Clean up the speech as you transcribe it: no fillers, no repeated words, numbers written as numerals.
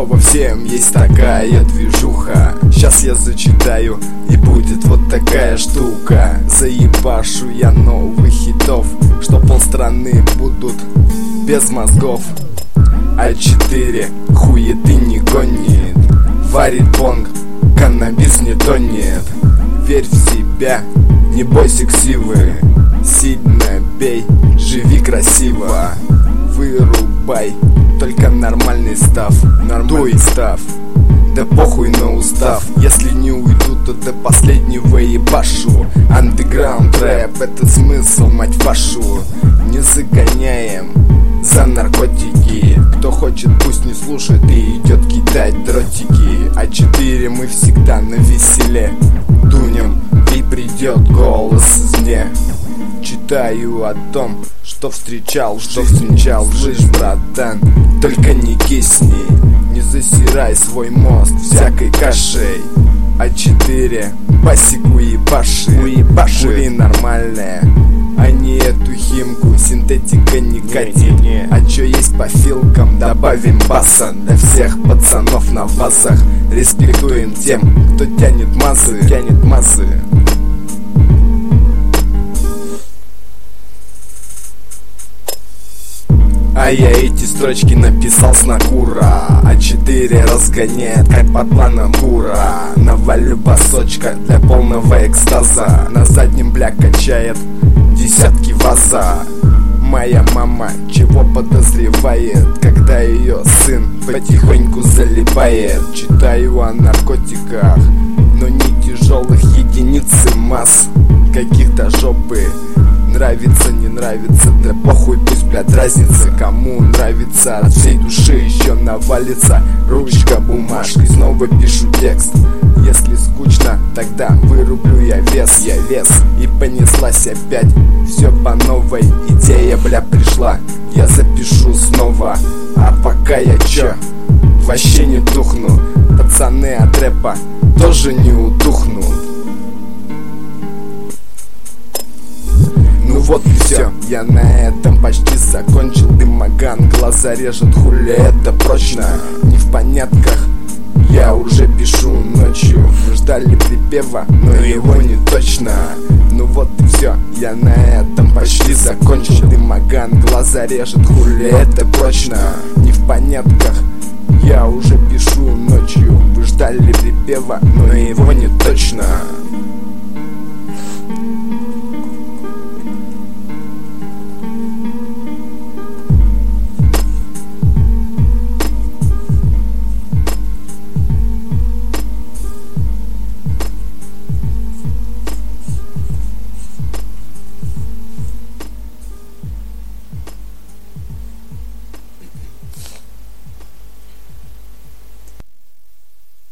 во всем есть такая движуха. Сейчас я зачитаю, и будет вот такая штука. Заебашу я новых хитов, что полстраны будут без мозгов. А4 хуеты не гонит, варит бонг, каннабис не тонет. Верь в себя, не бойся ксивы, сильно бей, живи красиво. Вырубай только нормальный став, дуй став, да похуй на устав. Если не уйду, то до последнего ебашу. Андеграунд рэп — это смысл, мать вашу. Не загоняем за наркотики. Кто хочет, пусть не слушает и идет кидать дротики. А4 мы всегда на веселе дунем, и придет голос извне. Читаю о том, что встречал, слышь, братан, только не кисни, не засирай свой мозг всякой кашей. А4 басику ебаши, кури нормальная, а не эту химку, синтетика не катит. А чё есть по филкам, добавим баса. Для всех пацанов на вазах респектуем тем, кто тянет массы. А я эти строчки написал с накура. А4 разгоняет, как по планам Гура. Навалю басочка для полного экстаза. На заднем бля качает десятки ваза. Моя мама чего подозревает, когда ее сын потихоньку залипает? Читаю о наркотиках, но не тяжелых, единицы масс. Каких-то жопы, нравится, не нравится, да похуй, пусть, блядь, разница. Кому нравится, от всей души еще навалится. Ручка, бумажкой, снова пишу текст. Если скучно, тогда вырублю я вес. И понеслась опять, все по новой. Идея, бля, пришла, я запишу снова. А пока я чё, вообще не тухну. Пацаны от рэпа тоже не утухнут. Ну вот и все, я на этом почти закончил. Дымоган глаза режет, хули это прочно. Не в понятках, я уже пишу ночью. Мы ждали припева, но его не точно. Ну вот и все, я на этом почти закончил. Дымоган глаза режет, хули это прочно. Не в понятках, я уже пишу ночью. Вы ждали припева, но его не точно.